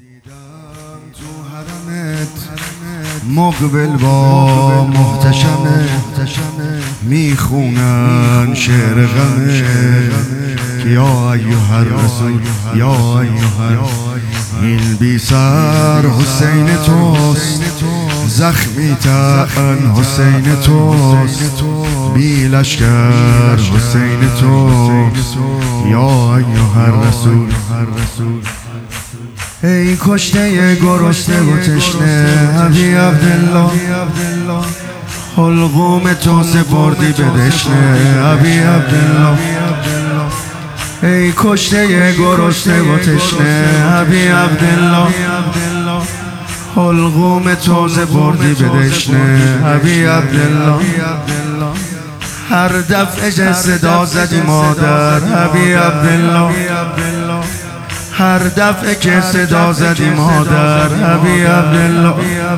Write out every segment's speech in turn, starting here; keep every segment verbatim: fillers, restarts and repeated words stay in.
دیدم تو حرمت مقبل با محتشمه میخونن شعر غمه یا ایها الرسول یا ایها، این بی سر حسین توست، زخمی تن حسین توست، بی لشکر حسین توست یا ایها الرسول. ای کشته گرسنه و تشنه ابی عبدالله، حلقوم تو سپردی به دشنه ابی عبدالله. ای کشته گرسنه و تشنه ابی عبدالله، حلقوم تو سپردی به دشنه ابی عبدالله. هر دفعه که صدا زدی مادر ابی عبدالله، هر دفعه که صدا زدی مادر ابی عبدالله،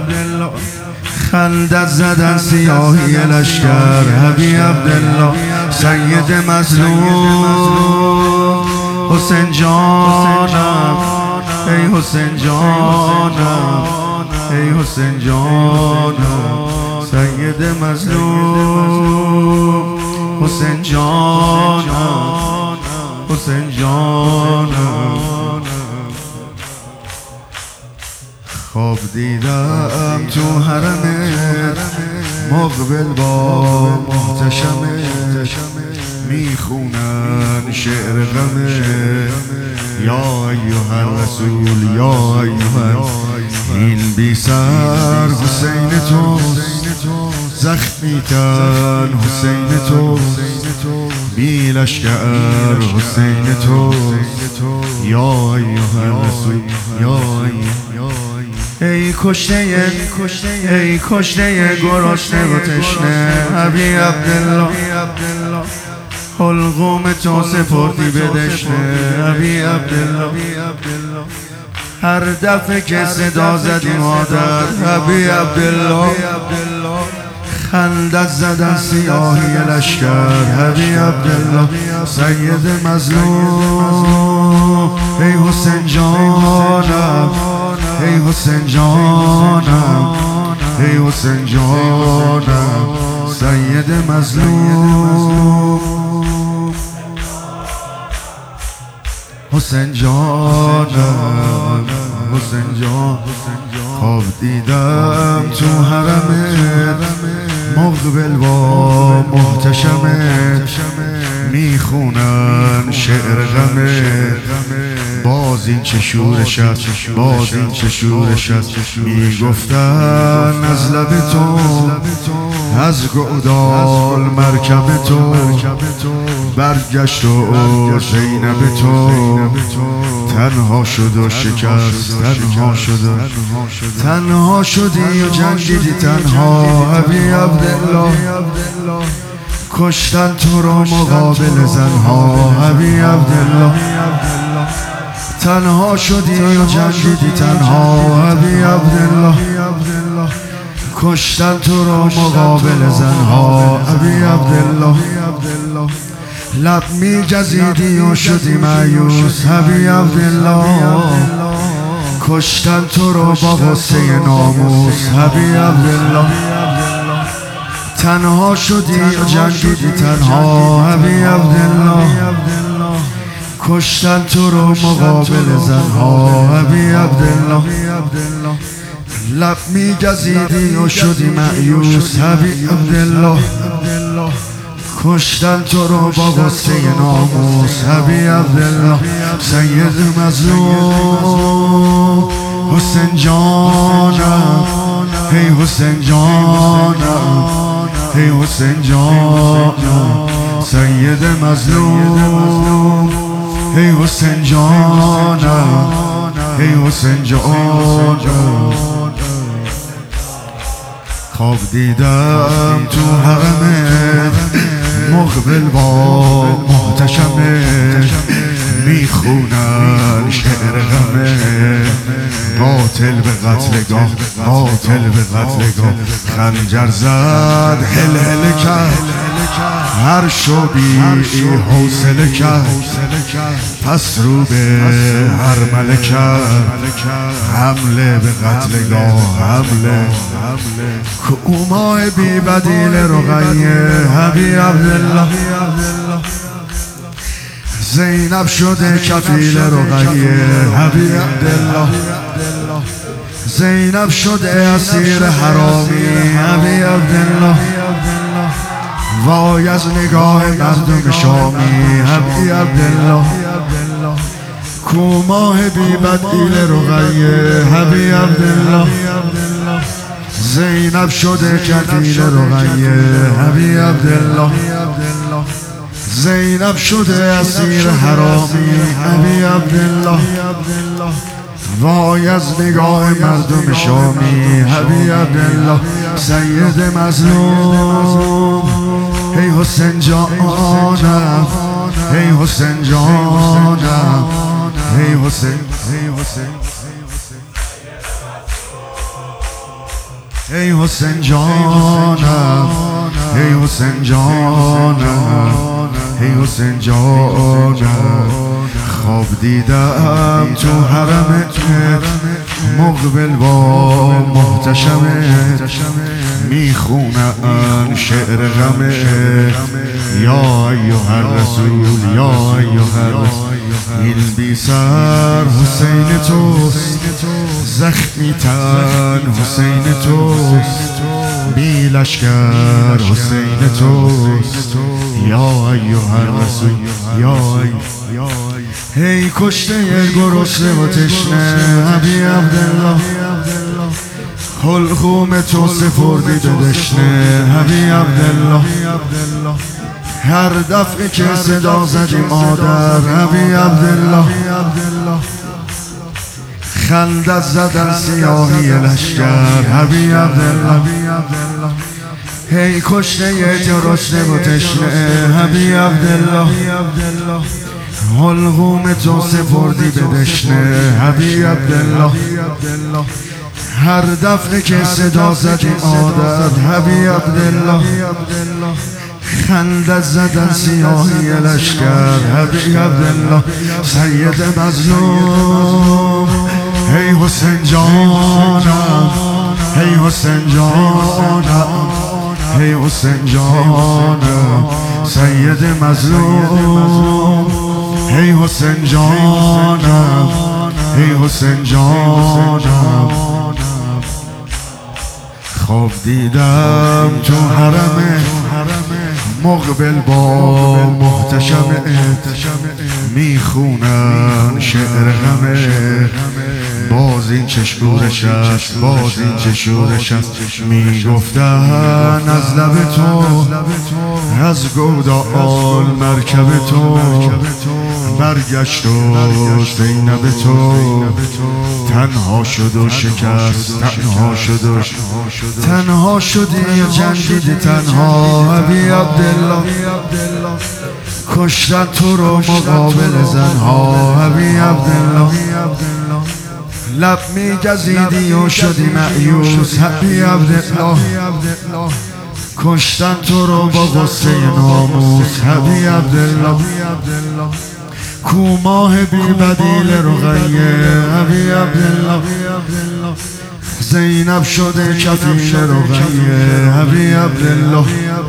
خندت زدن سیاهی لشکر ابی عبدالله. سید مظلوم حسین جانم، ای حسین جانم، ای حسین جانم، سید مظلوم حسین جانم، حسین جانم. خواب دیدم تو حرمت مقبل با محتشمه میخونن شعر غمه یا ایها الرسول یا ایها، این بی سر حسین توست، زخمی تن حسین توست، بی لشکر حسین توست یا ایها الرسول یا ایها. ای کشته ای کشته گرسنه و تشنه ابی عبدالله، حلقوم تو سپردی به دشنه ابی عبدالله. هر دفعه که صدا زدی مادر ابی عبدالله، خندت زدن سیاهی لشکر ابی عبدالله. سید مظلوم ای حسین جانم، ای حسین جانم، ای حسین جانم، سید مظلوم حسین جانم، حسین جان. خواب دیدم تو حرمت مقبل با محتشمه میخونن شعر غمه. باز این چه شورش است، باز این چه شورش است، میگفتن از لب تو، از گودال مرکب تو برگشت و زینب تو تنها شد و شکست، تنها شد و تنها شدی و جنگیدی تنها ابی عبدالله. کشتن تو رو مقابل زنها ابی عبدالله، تنها شدی و جنگیدی تنها ابی عبدالله. کشتن تو رو مقابل زنها ابی عبدالله. لب می جزیدی و شدی مایوس ابی عبدالله، کشتن تو رو با غصه ناموس ابی عبدالله. تنها شدی و جنگیدی تنها ابی عبدالله، کشتن تو رو مقابل زنها ابی عبدالله. لب می گزیدی و شدی مایوس ابی عبدالله، کشتن تو رو با غصه ناموس ابی عبدالله. سید مظلوم حسین جانم، ای حسین جانم، ای حسین جانم، سید مظلوم ای حسین جانم، ای حسین جانم. خواب دیدم تو حرمت مقبل با محتشمه میخونن شعر غمه. قاتل به قتلگاه، قاتل به قتلگاه، خنجر زد هل هل کرد هر شبی حوصله کرد پس رو به هر ملک حمله به قتلگاه حمله کو ماه بی بدیل رقیه حبیب عبدالله زینب شده کفیل رقیه حبیب عبدالله زینب شده اسیر حرامی حبیب عبدالله وای از نگاه مردم شامی حبیب عبدالله کو ماه بی بدیل رقیه حبیب عبدالله زینب شده کفیل رقیه حبیب عبدالله زینب شده اسیر حرامی حبیب عبدالله وای از نگاه مردم شامی حبیب عبدالله سید مظلوم ای حسین جانم ای حسین جانم ای حسین ای حسین جانم ای حسین جانم ای حسین جانم خواب دیدم تو حرمت مقبل با محتشمت میخونن شعر غمت یا ایها الرسول یا ایها الرسول این بی سر حسین توست زخمی تن حسین توست بی لشکر حسین توست یا ایها الرسول یا هی کشته گرسنه و تشنه حبیب عبدالله حلقوم تو سپردی به دشنه حبیب عبدالله هر دفعه که صدا زدی مادر حبیب عبدالله خندت زدن سیاهی لشکر حبیب عبدالله هی کشته گرسنه و تشنه حبیب عبدالله حلقوم تو سپردی به دشنه حبیب عبدالله هر دفعه که صدا زدی مادر حبیب عبدالله خندت زدن سیاهی لشکر حبیب عبدالله سید مظلوم ای حسین جانم ای حسین جانم ای حسین جانم سید مظلوم ای حسین جانم ای حسین جانم خواب دیدم تو حرم مقبل با محتشمت میخونن شعر غمت باز این چه شورش است باز این چه شورش است میگفتن از لب تو از گودال مرکب تو برگشت و زینب تو تنها شد و شکست تنها شد و تنها شدی و جنگیدی تنها حبیب عبدالله کشتن تو رو مقابل زنها حبیب عبدالله لب میگزیدی و شدی مأیوس حبیب عبدالله کشتن تو رو با غصه ناموس حبیب عبدالله کو ماه بی بدیل رقیه حبیب عبدالله زینب شده کفیل رقیه حبیب عبدالله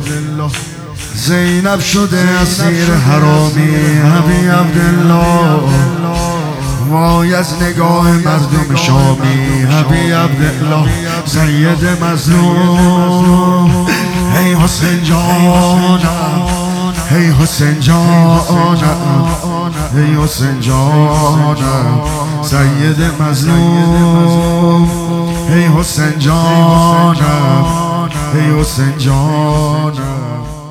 زینب شده اسیر حرامی حبیب عبدالله وای از نگاه مردم شامی حبیب عبدالله سید مظلوم ای حسین جانم ای حسین جانم ای حسین جانم سید مظلوم ای حسین جانم ای حسین جانم